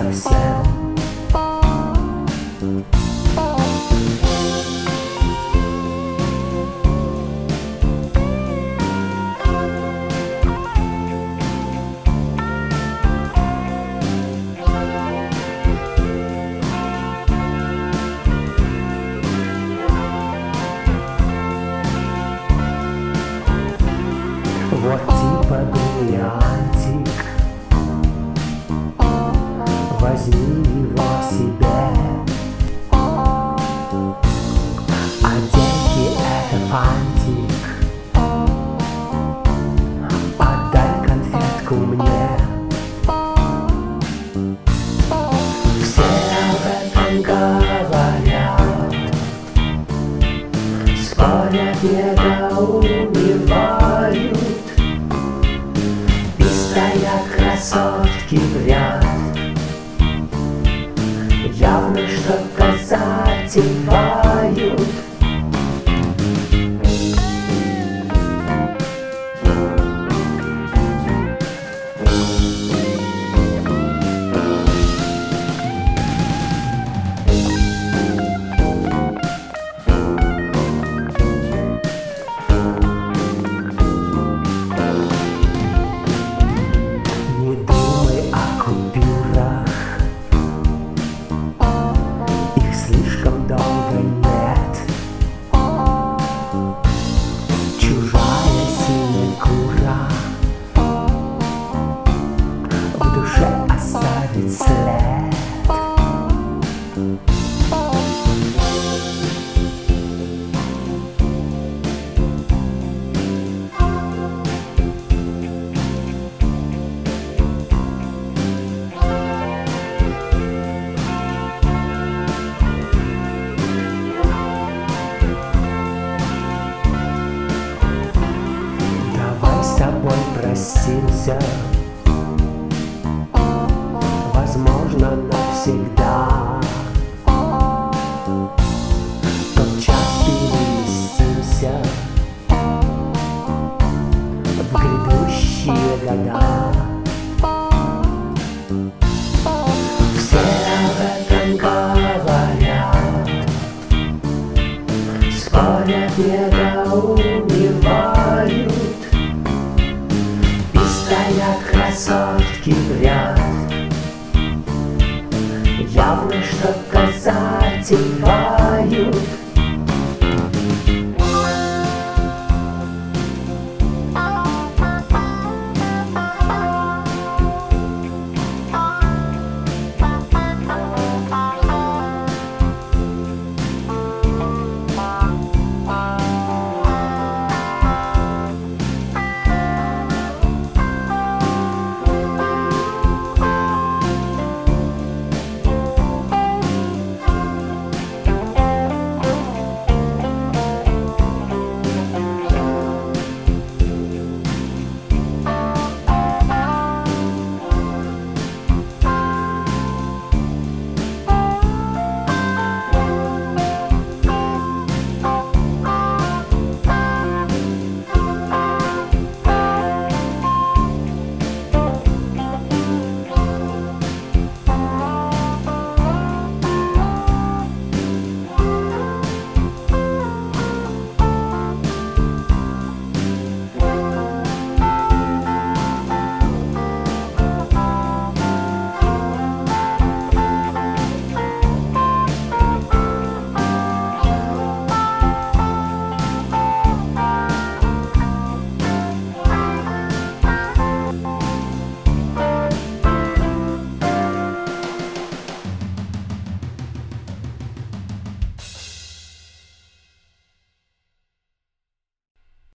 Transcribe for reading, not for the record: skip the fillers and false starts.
совсем. Вот типа бриллиантик, возьми его себе. А деньги — это фантик, отдай конфетку мне. Все об этом говорят, спорят, недоумевают. Стоят красотки в ряд, явно что-то затевают. Слишком долго нет. Чужая синекура в душе оставит след. С тобой простимся, возможно, навсегда. Тот час переместимся в грядущие года. Все об этом говорят, спорят, недоумевают. Стоят красотки в ряд, явно что-то затевают.